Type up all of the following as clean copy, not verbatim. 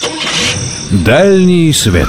Дальний свет.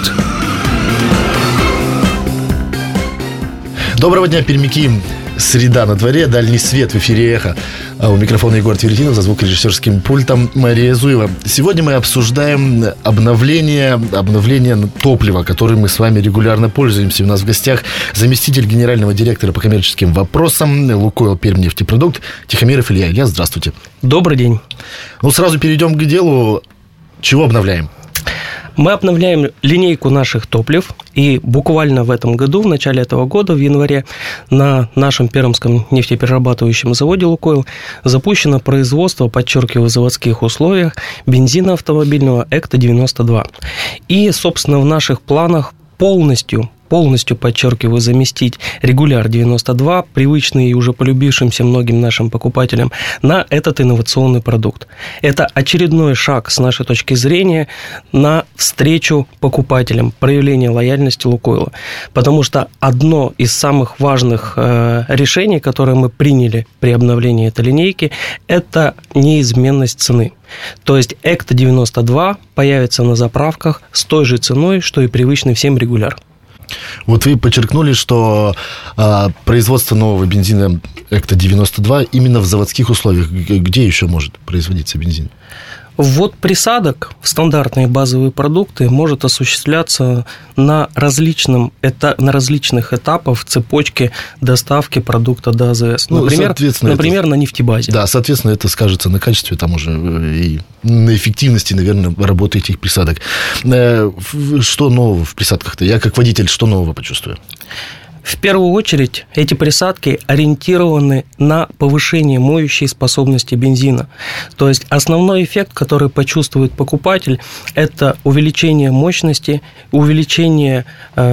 Доброго дня, пермяки. Среда на дворе, дальний свет в эфире «Эхо». А у микрофона Егор Твердинов, за звукорежиссерским пультом Мария Зуева. Сегодня мы обсуждаем обновление топлива, которым мы с вами регулярно пользуемся. У нас в гостях заместитель генерального директора по коммерческим вопросам «Лукойл Пермнефтепродукт» Тихомиров Илья. Илья, здравствуйте. Добрый день. Сразу перейдем к делу. Чего обновляем? Мы обновляем линейку наших топлив, и буквально в этом году, в начале этого года, в январе, на нашем пермском нефтеперерабатывающем заводе «Лукойл» запущено производство, подчеркиваю, в заводских условиях, бензина автомобильного «Экта-92». И, собственно, в наших планах полностью, подчеркиваю, заместить регуляр 92, привычный и уже полюбившимся многим нашим покупателям, на этот инновационный продукт. Это очередной шаг, с нашей точки зрения, на встречу покупателям, проявление лояльности Лукойла. Потому что одно из самых важных решений, которое мы приняли при обновлении этой линейки, это неизменность цены. То есть Экта-92 появится на заправках с той же ценой, что и привычный всем регуляр. Вот вы подчеркнули, что производство нового бензина Экта-92 именно в заводских условиях. Где еще может производиться бензин? Ввод присадок в стандартные базовые продукты может осуществляться на различных этапах цепочки доставки продукта до АЗС. Например, на нефтебазе. Да, соответственно, это скажется на качестве, там уже и на эффективности, наверное, работы этих присадок. Что нового в присадках-то? Я как водитель что нового почувствую? В первую очередь, эти присадки ориентированы на повышение моющей способности бензина. То есть, основной эффект, который почувствует покупатель, это увеличение мощности, увеличение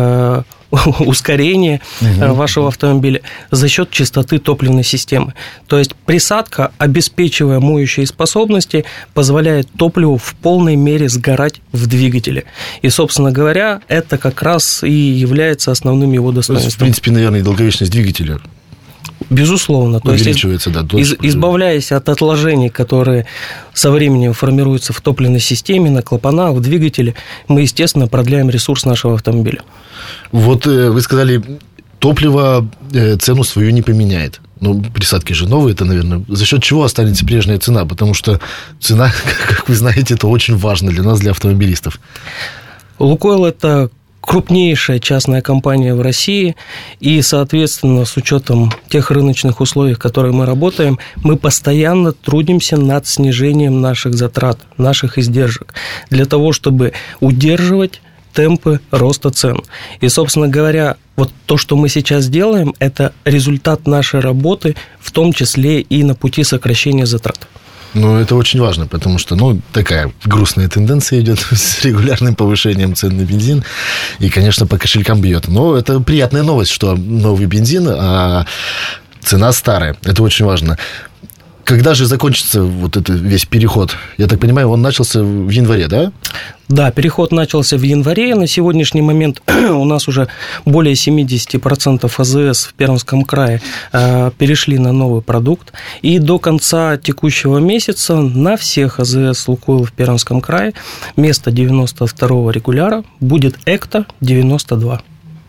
ускорение вашего автомобиля за счет чистоты топливной системы. То есть присадка, обеспечивая моющие способности, позволяет топливу в полной мере сгорать в двигателе. И, собственно говоря, это как раз и является основным его достоинством. В принципе, наверное, и долговечность двигателя безусловно. То есть, избавляясь от отложений, которые со временем формируются в топливной системе, на клапанах, в двигателе, мы, естественно, продляем ресурс нашего автомобиля. Вот вы сказали, топливо цену свою не поменяет. Присадки же новые, это, наверное, за счет чего останется прежняя цена? Потому что цена, как вы знаете, это очень важно для нас, для автомобилистов. «Лукойл» – это крупнейшая частная компания в России, и, соответственно, с учетом тех рыночных условий, в которых мы работаем, мы постоянно трудимся над снижением наших затрат, наших издержек, для того, чтобы удерживать темпы роста цен. И, собственно говоря, вот то, что мы сейчас делаем, это результат нашей работы, в том числе и на пути сокращения затрат. Это очень важно, потому что, такая грустная тенденция идет с регулярным повышением цен на бензин, и, конечно, по кошелькам бьет. Но это приятная новость, что новый бензин, а цена старая. Это очень важно. Когда же закончится вот этот весь переход? Я так понимаю, он начался в январе, да? Да, переход начался в январе. На сегодняшний момент у нас уже более 70% АЗС в Пермском крае перешли на новый продукт. И до конца текущего месяца на всех АЗС «Лукойл» в Пермском крае вместо 92-го регуляра будет «Экта-92».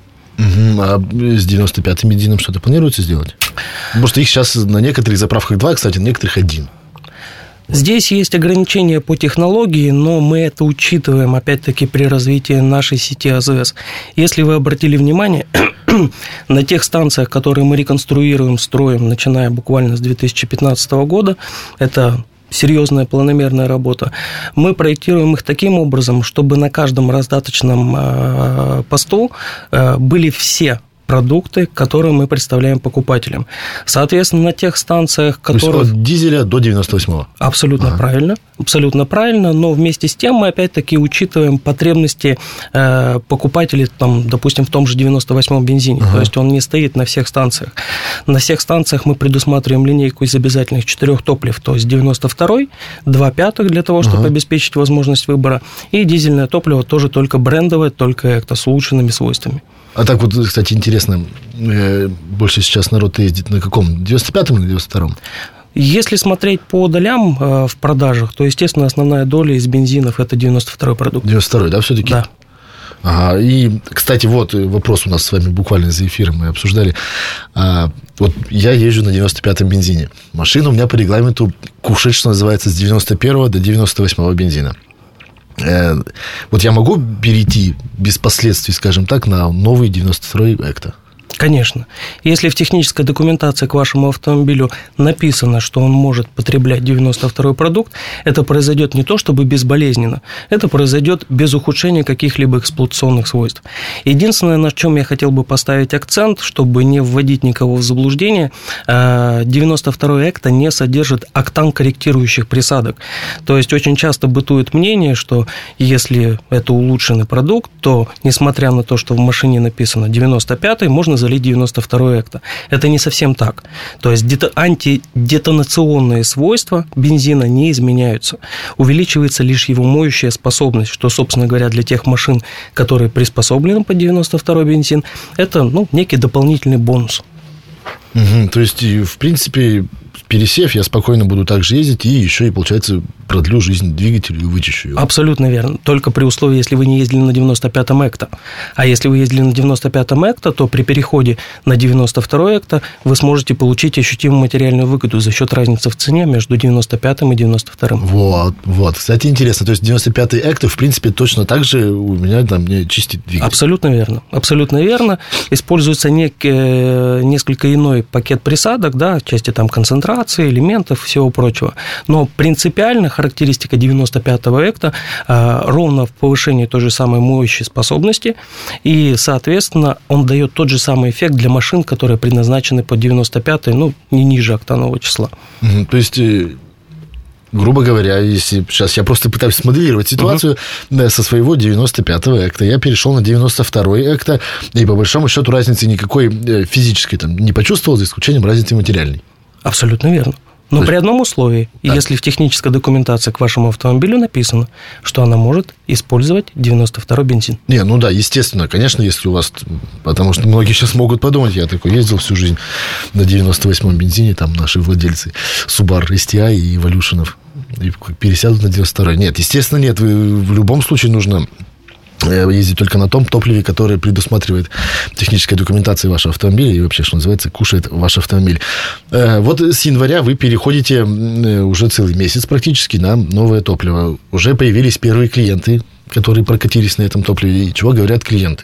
А с 95-м бензином что-то планируется сделать? Потому что их сейчас на некоторых заправках 2, кстати, на некоторых 1. Здесь есть ограничения по технологии, но мы это учитываем, опять-таки, при развитии нашей сети АЗС. Если вы обратили внимание, на тех станциях, которые мы реконструируем, строим, начиная буквально с 2015 года, это серьезная планомерная работа, мы проектируем их таким образом, чтобы на каждом раздаточном посту были все продукты, которые мы представляем покупателям. Соответственно, на тех станциях, которые... То есть от дизеля до 98-го? Абсолютно правильно. Абсолютно правильно, но вместе с тем мы, опять-таки, учитываем потребности покупателей, допустим, в том же 98-м бензине. То есть он не стоит на всех станциях. На всех станциях мы предусматриваем линейку из обязательных 4 топлив, то есть 92-й, 2 пятых для того, чтобы обеспечить возможность выбора, и дизельное топливо тоже только брендовое, только Экта с улучшенными свойствами. А так вот, кстати, интересно, больше сейчас народ ездит на каком? 95-м или 92-м? Если смотреть по долям в продажах, то, естественно, основная доля из бензинов – это 92-й продукт. 92-й, да, все-таки? Да. Ага, и, кстати, вот вопрос у нас с вами буквально за эфиром мы обсуждали. Вот я езжу на 95-м бензине. Машина у меня по регламенту кушает, что называется, с 91-го до 98-го бензина. Вот я могу перейти без последствий, скажем так, на новый 92-й Экто? Конечно. Если в технической документации к вашему автомобилю написано, что он может потреблять 92-й продукт, это произойдет не то чтобы безболезненно, это произойдет без ухудшения каких-либо эксплуатационных свойств. Единственное, на чем я хотел бы поставить акцент, чтобы не вводить никого в заблуждение, 92-й Экто не содержит октан-корректирующих присадок. То есть очень часто бытует мнение, что если это улучшенный продукт, то, несмотря на то, что в машине написано 95-й, можно залить 92-й Экто. Это не совсем так. То есть антидетонационные свойства бензина не изменяются. Увеличивается лишь его моющая способность, что, собственно говоря, для тех машин, которые приспособлены под 92-й бензин, это некий дополнительный бонус. То есть, в принципе, пересев, я спокойно буду так же ездить и еще и, получается, продлю жизнь двигателю и вычищу его. Абсолютно верно. Только при условии, если вы не ездили на 95-м Экто. А если вы ездили на 95-м Экто, то при переходе на 92-й Экто вы сможете получить ощутимую материальную выгоду за счет разницы в цене между 95-м и 92-м. Вот. Кстати, интересно. То есть 95-й Экто, в принципе, точно так же у меня там не чистит двигатель. Абсолютно верно. Абсолютно верно. Используется несколько иной пакет присадок, да, части там концентрации, элементов, всего прочего. Но принципиально характеристика 95-го Экто ровно в повышении той же самой моющей способности, и, соответственно, он дает тот же самый эффект для машин, которые предназначены под 95-й, не ниже октанового числа. То есть, грубо говоря, если сейчас я просто пытаюсь смоделировать ситуацию, со своего 95-го Экто я перешел на 92-й Экто, и по большому счету разницы никакой физической там не почувствовал, за исключением разницы материальной. Абсолютно верно. Но при одном условии, если в технической документации к вашему автомобилю написано, что она может использовать 92-й бензин. Естественно, конечно, если у вас... Потому что многие сейчас могут подумать, я такой ездил всю жизнь на 98-м бензине, там наши владельцы Subaru STI и Evolution'ов, и пересядут на 92-й. Нет, естественно, нет. В любом случае нужно ездить только на том топливе, которое предусматривает техническая документация вашего автомобиля и вообще, что называется, кушает ваш автомобиль. Вот с января вы переходите уже целый месяц практически на новое топливо. Уже появились первые клиенты, которые прокатились на этом топливе. И чего говорят клиенты?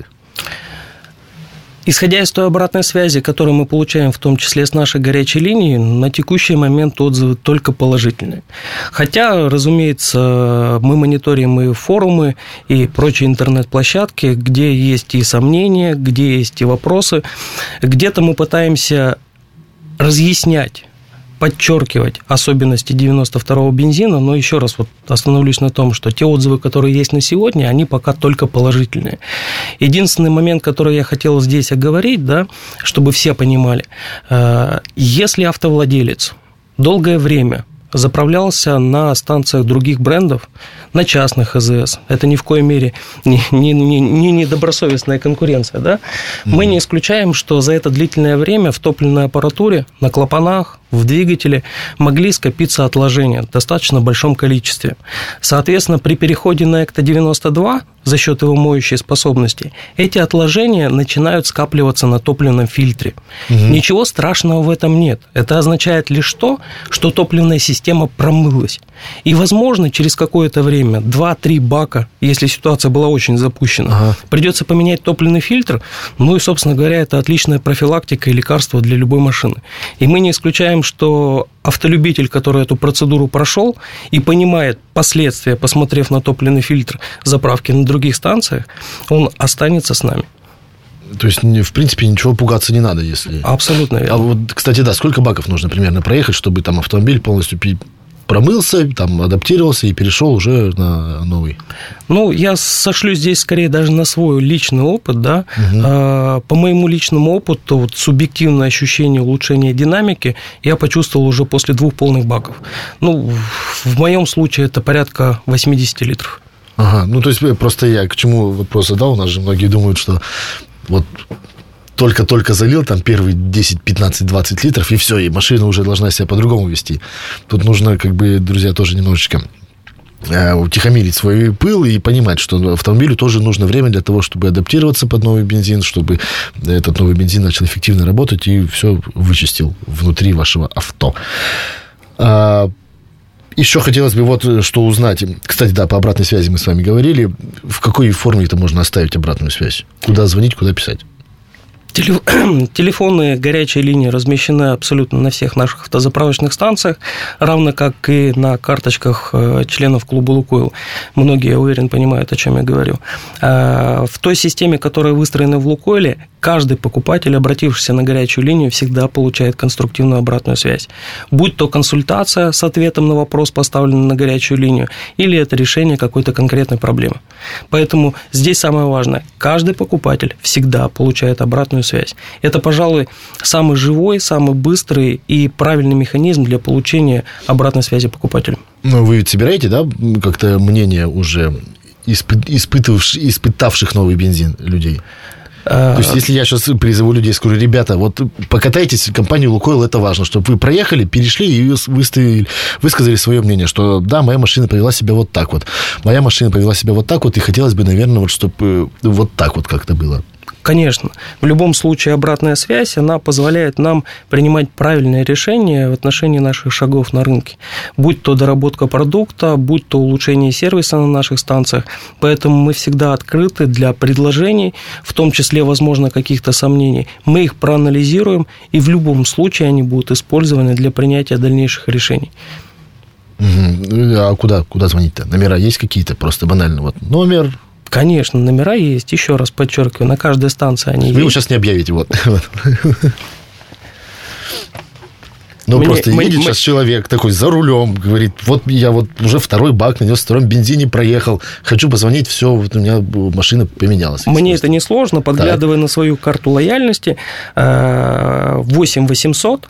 Исходя из той обратной связи, которую мы получаем, в том числе с нашей горячей линии, на текущий момент отзывы только положительные. Хотя, разумеется, мы мониторим и форумы, и прочие интернет-площадки, где есть и сомнения, где есть и вопросы. Где-то мы пытаемся разъяснять, подчеркивать особенности 92-го бензина, но еще раз остановлюсь на том, что те отзывы, которые есть на сегодня, они пока только положительные. Единственный момент, который я хотел здесь оговорить, да, чтобы все понимали, если автовладелец долгое время заправлялся на станциях других брендов, на частных АЗС. Это ни в коей мере не недобросовестная конкуренция. Да? Мы не исключаем, что за это длительное время в топливной аппаратуре, на клапанах, в двигателе могли скопиться отложения в достаточно большом количестве. Соответственно, при переходе на Экто-92 за счет его моющей способности эти отложения начинают скапливаться на топливном фильтре. Ничего страшного в этом нет. Это означает лишь то, что топливная система промылась. И, возможно, через какое-то время, 2-3 бака, если ситуация была очень запущена, придется поменять топливный фильтр. И, собственно говоря, это отличная профилактика и лекарство для любой машины. И мы не исключаем, что автолюбитель, который эту процедуру прошел и понимает последствия, посмотрев на топливный фильтр заправки на других станциях, он останется с нами. То есть, в принципе, ничего пугаться не надо, если... Абсолютно верно. А вот, кстати, сколько баков нужно примерно проехать, чтобы там автомобиль полностью промылся, там, адаптировался и перешел уже на новый? Я сошлюсь здесь скорее даже на свой личный опыт, да. По моему личному опыту субъективное ощущение улучшения динамики я почувствовал уже после 2 полных баков. В моем случае это порядка 80 литров. То есть, просто я к чему вопрос задал, у нас же многие думают, что только-только залил, там первые 10, 15, 20 литров, и все, и машина уже должна себя по-другому вести. Тут нужно, друзья, тоже немножечко утихомирить свой пыл и понимать, что автомобилю тоже нужно время для того, чтобы адаптироваться под новый бензин, чтобы этот новый бензин начал эффективно работать и все вычистил внутри вашего авто. Еще хотелось бы что узнать. Кстати, да, по обратной связи мы с вами говорили. В какой форме это можно оставить обратную связь? Куда звонить, куда писать? Телефоны горячей линии размещены абсолютно на всех наших автозаправочных станциях, равно как и на карточках членов клуба «Лукойл». Многие, я уверен, понимают, о чем я говорю. В той системе, которая выстроена в «Лукойле», каждый покупатель, обратившийся на горячую линию, всегда получает конструктивную обратную связь. Будь то консультация с ответом на вопрос, поставленный на горячую линию, или это решение какой-то конкретной проблемы. Поэтому здесь самое важное. Каждый покупатель всегда получает обратную связь. Это, пожалуй, самый живой, самый быстрый и правильный механизм для получения обратной связи покупателя. Ну, вы ведь собираете, да, как-то мнение уже испытавших новый бензин людей? То есть, если я сейчас призову людей, скажу: ребята, покатайтесь в компании «Лукойл», это важно, чтобы вы проехали, перешли и высказали свое мнение, что да, моя машина повела себя вот так вот, моя машина повела себя вот так вот, и хотелось бы, наверное, чтобы вот так вот как-то было. Конечно. В любом случае обратная связь, она позволяет нам принимать правильные решения в отношении наших шагов на рынке. Будь то доработка продукта, будь то улучшение сервиса на наших станциях. Поэтому мы всегда открыты для предложений, в том числе, возможно, каких-то сомнений. Мы их проанализируем, и в любом случае они будут использованы для принятия дальнейших решений. А куда звонить-то? Номера есть какие-то? Просто банально. Номер... Конечно, номера есть. Еще раз подчеркиваю, на каждой станции они есть. Вы его сейчас не объявите. Но просто едет сейчас человек такой за рулем, говорит: я уже второй бак на 92-м бензине проехал, хочу позвонить, все, у меня машина поменялась. Мне это несложно, подглядывая на свою карту лояльности, 8 800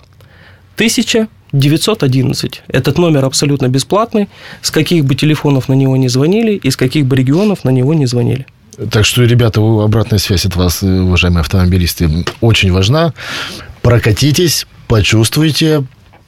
1911. Этот номер абсолютно бесплатный. С каких бы телефонов на него не звонили, из каких бы регионов на него не звонили. Так что, ребята, обратная связь от вас, уважаемые автомобилисты, очень важна. Прокатитесь, почувствуйте,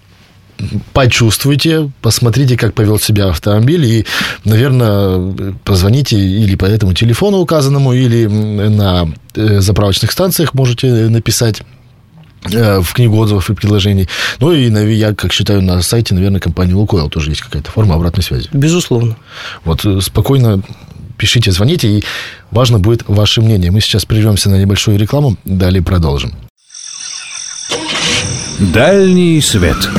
посмотрите, как повел себя автомобиль, и, наверное, позвоните или по этому телефону указанному, или на заправочных станциях можете написать в книгу отзывов и предложений. Ну и, я как считаю, на сайте, наверное, компании «Лукойл» тоже есть какая-то форма обратной связи. Безусловно. Спокойно пишите, звоните, и важно будет ваше мнение. Мы сейчас прервемся на небольшую рекламу, далее продолжим. Дальний свет.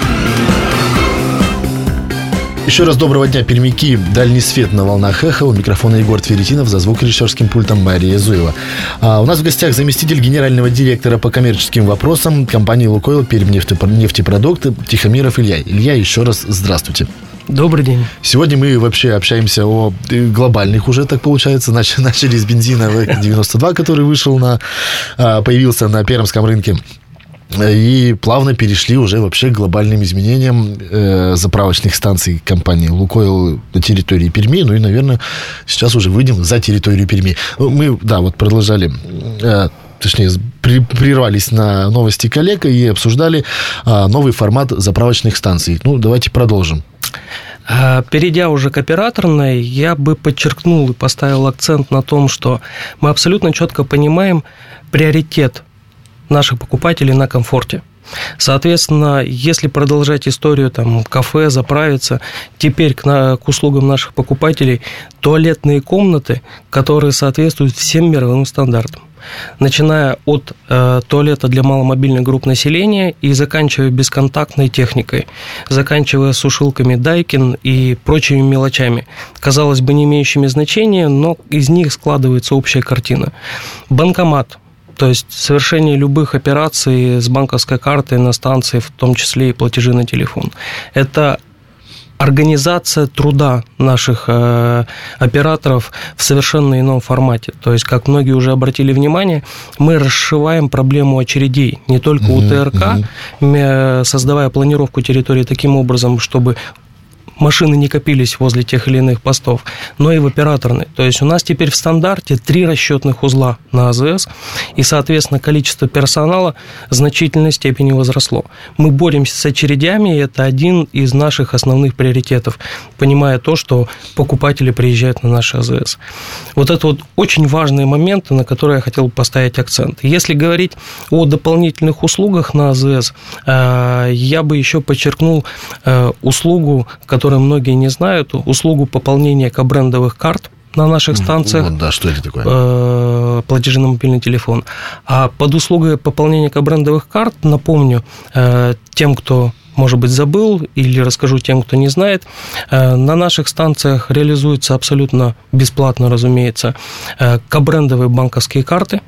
Еще раз доброго дня, пермяки. Дальний свет на волнах Эхо. У микрофона Егор Тверетинов, за звукорежиссерским пультом Мария Зуева. У нас в гостях заместитель генерального директора по коммерческим вопросам компании «Лукойл» Пермнефтепродукты Тихомиров Илья. Илья, еще раз здравствуйте. Добрый день. Сегодня мы вообще общаемся о глобальных уже, так получается. Начали с бензина ВЭК-92, который появился на пермском рынке. И плавно перешли уже вообще к глобальным изменениям заправочных станций компании «Лукойл» на территории Перми. Ну и, наверное, сейчас уже выйдем за территорию Перми. Мы, продолжали... Точнее, прервались на новости коллег и обсуждали новый формат заправочных станций. Давайте продолжим. Перейдя уже к операторной, я бы подчеркнул и поставил акцент на том, что мы абсолютно четко понимаем приоритет наших покупателей на комфорте. Соответственно, если продолжать историю кафе, заправиться, теперь к услугам наших покупателей туалетные комнаты, которые соответствуют всем мировым стандартам. Начиная от туалета для маломобильных групп населения и заканчивая бесконтактной техникой, заканчивая сушилками Дайкин и прочими мелочами, казалось бы, не имеющими значения, но из них складывается общая картина. Банкомат. То есть совершение любых операций с банковской картой на станции, в том числе и платежи на телефон. Это организация труда наших операторов в совершенно ином формате. То есть, как многие уже обратили внимание, мы расшиваем проблему очередей не только у ТРК, создавая планировку территории таким образом, чтобы машины не копились возле тех или иных постов, но и в операторной. То есть у нас теперь в стандарте 3 расчетных узла на АЗС, и, соответственно, количество персонала в значительной степени возросло. Мы боремся с очередями, и это один из наших основных приоритетов, понимая то, что покупатели приезжают на наши АЗС. Вот это вот очень важные моменты, на которые я хотел бы поставить акцент. Если говорить о дополнительных услугах на АЗС, я бы еще подчеркнул услугу, которую многие не знают, услугу пополнения кабрендовых карт на наших станциях. Вот, да, что это такое? Платежи на мобильный телефон. А под услугой пополнения кабрендовых карт, напомню, тем, кто, может быть, забыл, или расскажу тем, кто не знает, на наших станциях реализуются абсолютно бесплатно, разумеется, кабрендовые банковские карты.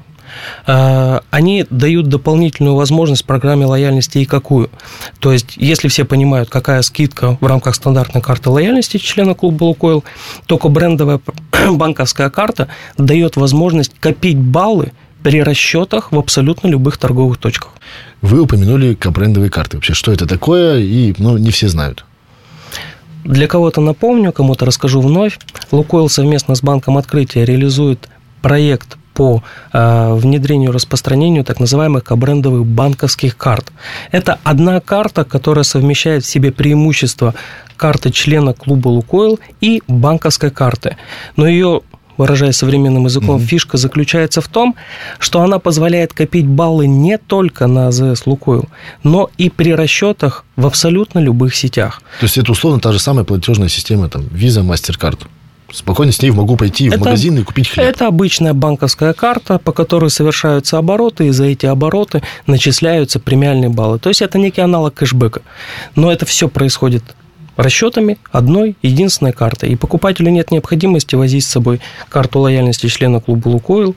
Они дают дополнительную возможность в программе лояльности и какую. То есть, если все понимают, какая скидка в рамках стандартной карты лояльности члена клуба «Лукойл», только брендовая банковская карта дает возможность копить баллы при расчетах в абсолютно любых торговых точках. Вы упомянули кабрендовые карты. Вообще, что это такое? И, не все знают. Для кого-то напомню, кому-то расскажу вновь. «Лукойл» совместно с Банком Открытия реализует проект по внедрению и распространению так называемых кабрендовых банковских карт. Это одна карта, которая совмещает в себе преимущества карты члена клуба «Лукойл» и банковской карты. Но ее, выражаясь современным языком, фишка заключается в том, что она позволяет копить баллы не только на АЗС «Лукойл», но и при расчетах в абсолютно любых сетях. То есть это условно та же самая платежная система, там, Visa, MasterCard. Спокойно с ней могу пойти в магазин и купить хлеб. Это обычная банковская карта, по которой совершаются обороты, и за эти обороты начисляются премиальные баллы. То есть это некий аналог кэшбэка. Но это все происходит расчетами одной единственной карты. И покупателю нет необходимости возить с собой карту лояльности члена клуба «Лукойл»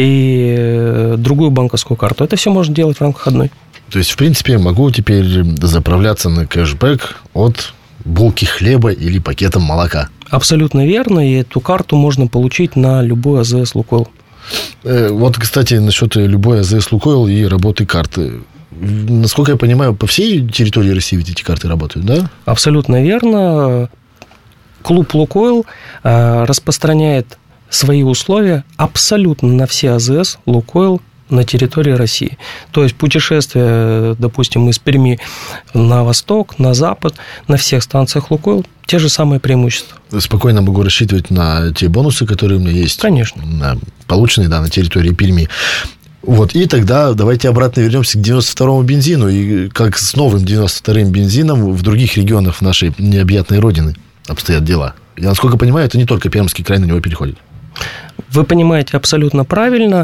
и другую банковскую карту. Это все можно делать в рамках одной. То есть, в принципе, могу теперь заправляться на кэшбэк от булки хлеба или пакетом молока. Абсолютно верно, и эту карту можно получить на любой АЗС «Лукойл». Вот, кстати, насчет любой АЗС «Лукойл» и работы карты. Насколько я понимаю, по всей территории России ведь эти карты работают, да? Абсолютно верно. Клуб «Лукойл» распространяет свои условия абсолютно на все АЗС «Лукойл» на территории России. То есть путешествия, допустим, из Перми на восток, на запад, на всех станциях «Лукойл» те же самые преимущества. Спокойно могу рассчитывать на те бонусы, которые у меня есть. Конечно. Полученные, на территории Перми. Вот, и тогда давайте обратно вернемся к 92-му бензину. И как с новым 92-м бензином в других регионах нашей необъятной родины обстоят дела. Я, насколько понимаю, это не только Пермский край на него переходит. Вы понимаете абсолютно правильно.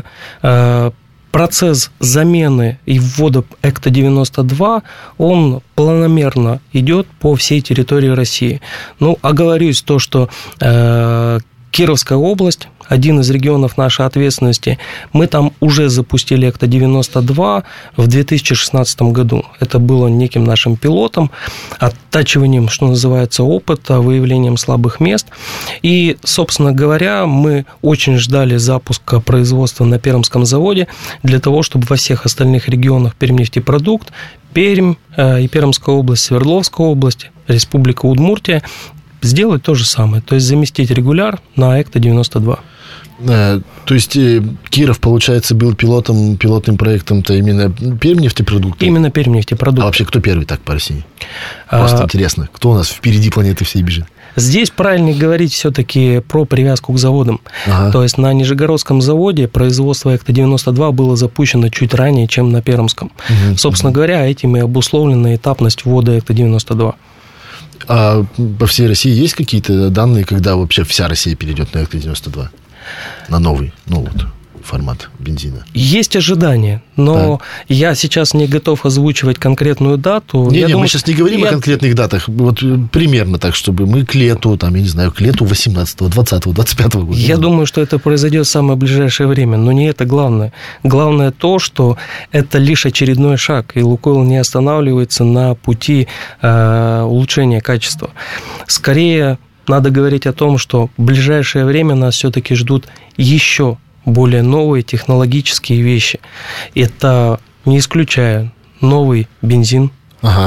Процесс замены и ввода ЭКТО-92, он планомерно идет по всей территории России. Оговорюсь то, что Кировская область, один из регионов нашей ответственности, мы там уже запустили ЭКТО-92 в 2016 году. Это было неким нашим пилотом, оттачиванием, что называется, опыта, выявлением слабых мест. И, собственно говоря, мы очень ждали запуска производства на Пермском заводе для того, чтобы во всех остальных регионах Пермнефтепродукт, Пермь и Пермская область, Свердловская область, Республика Удмуртия сделать то же самое, то есть заместить регуляр на ЭКТО-92. То есть Киров, получается, был пилотным проектом-то именно Пермнефтепродукт? Именно Пермнефтепродукт. А вообще кто первый так по России? Просто интересно, кто у нас впереди планеты всей бежит? Здесь правильно говорить все-таки про привязку к заводам. Ага. То есть на Нижегородском заводе производство ЭКТО-92 было запущено чуть ранее, чем на Пермском. Собственно говоря, этим и обусловлена этапность ввода ЭКТО-92. А по всей России есть какие-то данные, когда вообще вся Россия перейдет на ЭКТО-92? На новый, формат бензина. Есть ожидания, но я сейчас не готов озвучивать конкретную дату. Мы сейчас не говорим о конкретных датах. Вот примерно так, чтобы мы к лету, к лету 18-го, 20-го, 25-го года. Я думаю, что это произойдет в самое ближайшее время, но не это главное. Главное то, что это лишь очередной шаг, и «Лукойл» не останавливается на пути улучшения качества. Скорее, надо говорить о том, что в ближайшее время нас все-таки ждут еще более новые технологические вещи. Это, не исключая, новый бензин,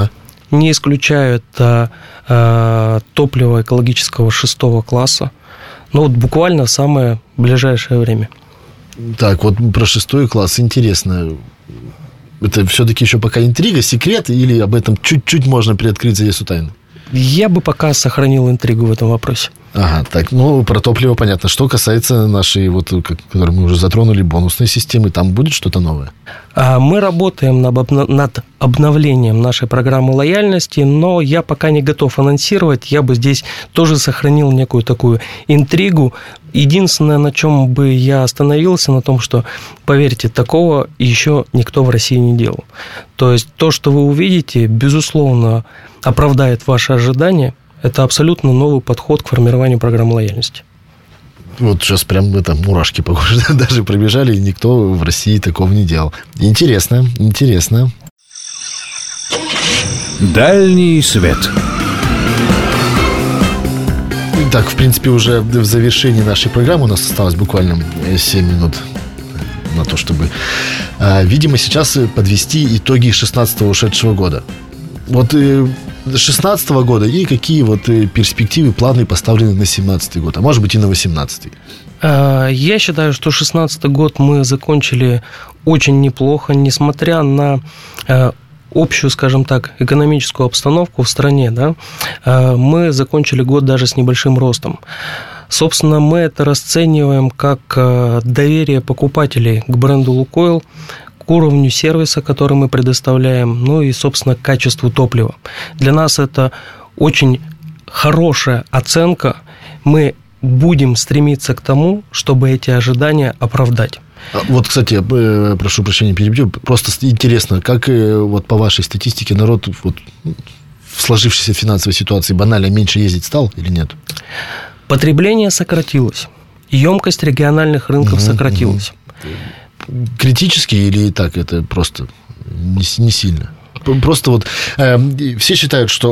не исключаю это топливо экологического 6 класса, но вот буквально в самое ближайшее время. Так, вот про 6 класс интересно. Это все-таки еще пока интрига, секрет, или об этом чуть-чуть можно приоткрыть завесу тайны? Я бы пока сохранил интригу в этом вопросе. Ага, так, про топливо понятно. Что касается нашей, которую мы уже затронули, бонусной системы, там будет что-то новое? Мы работаем над обновлением нашей программы лояльности, но я пока не готов анонсировать. Я бы здесь тоже сохранил некую такую интригу. Единственное, на чем бы я остановился, на том, что, поверьте, такого еще никто в России не делал. То есть то, что вы увидите, безусловно, оправдает ваши ожидания. Это абсолютно новый подход к формированию программы лояльности. Вот сейчас прям мурашки, похоже, даже пробежали, и никто в России такого не делал. Интересно, интересно. Дальний свет. Так, в принципе, уже в завершении нашей программы у нас осталось буквально 7 минут на то, чтобы, видимо, сейчас подвести итоги 16-го ушедшего года. Вот 16-го года и какие перспективы, планы поставлены на 17-й год, а может быть и на 18-й? Я считаю, что 16-й год мы закончили очень неплохо, несмотря на общую, скажем так, экономическую обстановку в стране, да, мы закончили год даже с небольшим ростом. Собственно, мы это расцениваем как доверие покупателей к бренду «Лукойл», к уровню сервиса, который мы предоставляем, ну и, собственно, к качеству топлива. Для нас это очень хорошая оценка. Мы будем стремиться к тому, чтобы эти ожидания оправдать. Вот, кстати, я прошу прощения, перебью. Просто интересно, как по вашей статистике народ в сложившейся финансовой ситуации банально меньше ездить стал или нет? Потребление сократилось. Емкость региональных рынков сократилась. Критически или так это просто не сильно? Просто все считают, что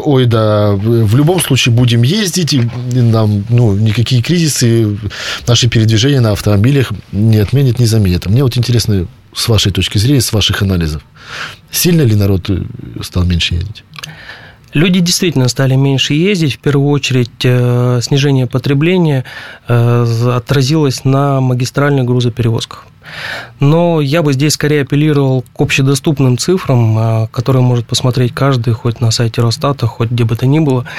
в любом случае будем ездить, и нам никакие кризисы, наши передвижения на автомобилях не отменят, не заменят. А мне интересно, с вашей точки зрения, с ваших анализов, сильно ли народ стал меньше ездить? Люди действительно стали меньше ездить. В первую очередь, снижение потребления отразилось на магистральных грузоперевозках. Но я бы здесь скорее апеллировал к общедоступным цифрам, которые может посмотреть каждый, хоть на сайте Росстата, хоть где бы то ни было,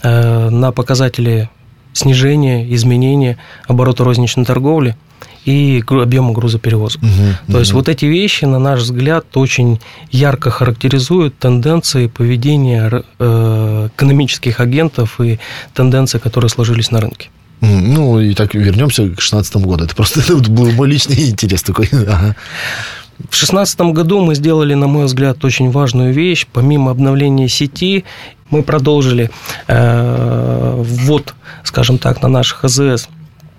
на показатели снижения, изменения оборота розничной торговли и объема грузоперевозок. То есть эти вещи, на наш взгляд, очень ярко характеризуют тенденции поведения экономических агентов и тенденции, которые сложились на рынке. И так вернемся к 2016 году. Это просто был мой личный интерес такой. Ага. В 2016 году мы сделали, на мой взгляд, очень важную вещь. Помимо обновления сети, мы продолжили ввод, скажем так, на наших АЗС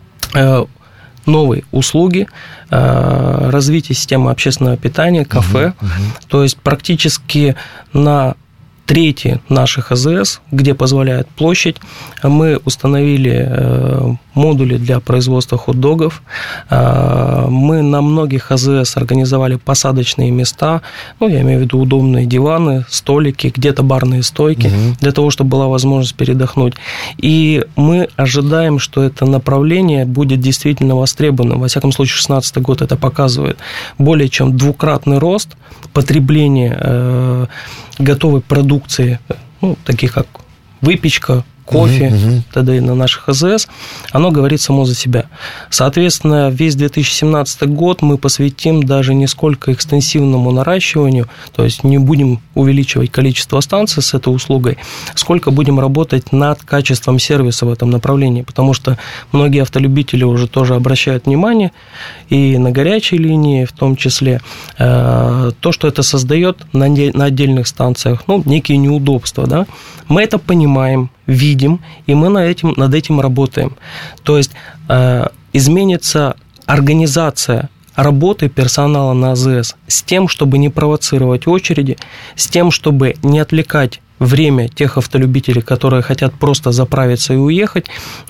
новые услуги, развитие системы общественного питания, кафе. То есть практически на трети наших АЗС, где позволяет площадь, мы установили модули для производства хот-догов. Мы на многих АЗС организовали посадочные места, я имею в виду удобные диваны, столики, где-то барные стойки, для того, чтобы была возможность передохнуть. И мы ожидаем, что это направление будет действительно востребованным. Во всяком случае, 2016 год это показывает. Более чем двукратный рост потребления готовой продукции, таких как выпечка, кофе, т.д. на наших АЗС, оно говорит само за себя. Соответственно, весь 2017 год мы посвятим даже не сколько экстенсивному наращиванию, то есть не будем увеличивать количество станций с этой услугой, сколько будем работать над качеством сервиса в этом направлении, потому что многие автолюбители уже тоже обращают внимание, и на горячей линии в том числе, то, что это создает на отдельных станциях, некие неудобства, да? Мы это понимаем, видим, и мы над этим работаем. То есть изменится организация работы персонала на АЗС с тем, чтобы не провоцировать очереди, с тем, чтобы не отвлекать время тех автолюбителей, которые хотят просто заправиться и уехать, но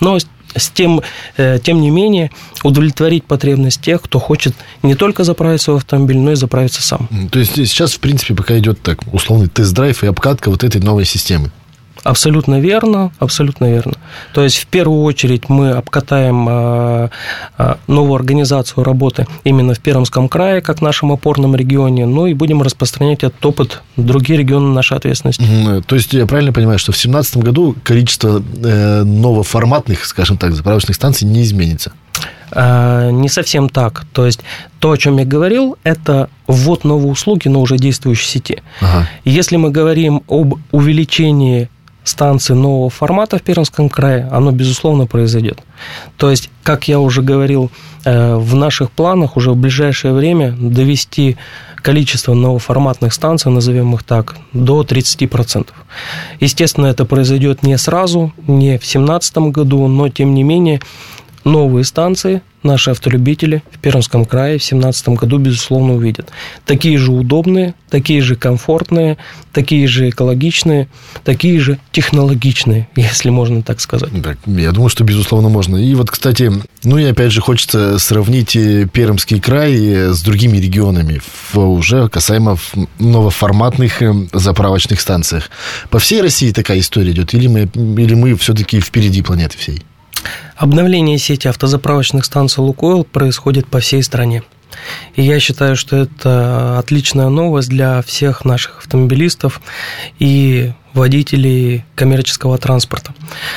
тем не менее, удовлетворить потребность тех, кто хочет не только заправить свой автомобиль, но и заправиться сам. То есть сейчас, в принципе, пока идет так условный тест-драйв и обкатка вот этой новой системы. Абсолютно верно, абсолютно верно. То есть, в первую очередь, мы обкатаем новую организацию работы именно в Пермском крае, как в нашем опорном регионе, ну и будем распространять этот опыт в другие регионы нашей ответственности. То есть, я правильно понимаю, что в 2017 году количество новоформатных, скажем так, заправочных станций не изменится? Не совсем так. То есть, то, о чем я говорил, это ввод новой услуги на уже действующей сети. Ага. Если мы говорим об увеличении станций нового формата в Пермском крае, оно, безусловно, произойдет. То есть, как я уже говорил, в наших планах уже в ближайшее время довести количество новоформатных станций, назовем их так, до 30%. Естественно, это произойдет не сразу, не в 2017 году, но, тем не менее, новые станции наши автолюбители в Пермском крае в 2017 году, безусловно, увидят. Такие же удобные, такие же комфортные, такие же экологичные, такие же технологичные, если можно так сказать. Так, я думаю, что, безусловно, можно. И вот, кстати, и опять же хочется сравнить Пермский край с другими регионами, уже касаемо новоформатных заправочных станциях. По всей России такая история идет? Или мы все-таки впереди планеты всей? Обновление сети автозаправочных станций «Лукойл» происходит по всей стране. И я считаю, что это отличная новость для всех наших автомобилистов и водителей коммерческого транспорта.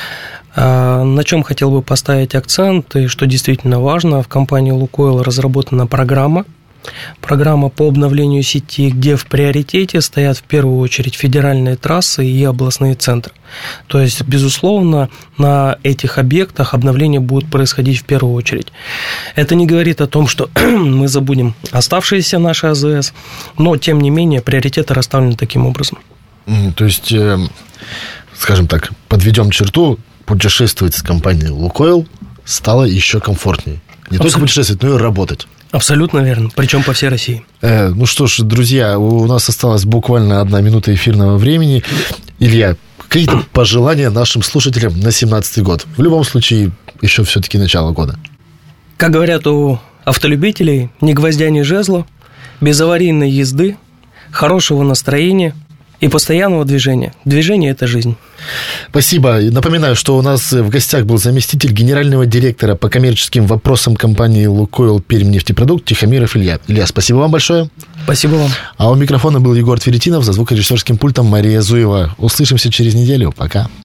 На чем хотел бы поставить акцент, и что действительно важно, в компании «Лукойл» разработана программа по обновлению сети, где в приоритете стоят в первую очередь федеральные трассы и областные центры. То есть, безусловно, на этих объектах обновление будет происходить в первую очередь. Это не говорит о том, что мы забудем оставшиеся наши АЗС, но, тем не менее, приоритеты расставлены таким образом. То есть, скажем так, подведем черту, путешествовать с компанией «Лукойл» стало еще комфортнее. Не только путешествовать, но и работать. Абсолютно верно, причем по всей России. Ну что ж, друзья, у нас осталась буквально 1 минута эфирного времени. Илья, какие-то пожелания нашим слушателям на 2017 год? В любом случае, еще все-таки начало года. Как говорят у автолюбителей, ни гвоздя, ни жезла, без аварийной езды, хорошего настроения и постоянного движения. Движение – это жизнь. Спасибо. Напоминаю, что у нас в гостях был заместитель генерального директора по коммерческим вопросам компании «Лукойл Пермнефтепродукт» Тихомиров Илья. Илья, спасибо вам большое. Спасибо вам. А у микрофона был Егор Тверетинов, за звукорежиссерским пультом Мария Зуева. Услышимся через неделю. Пока.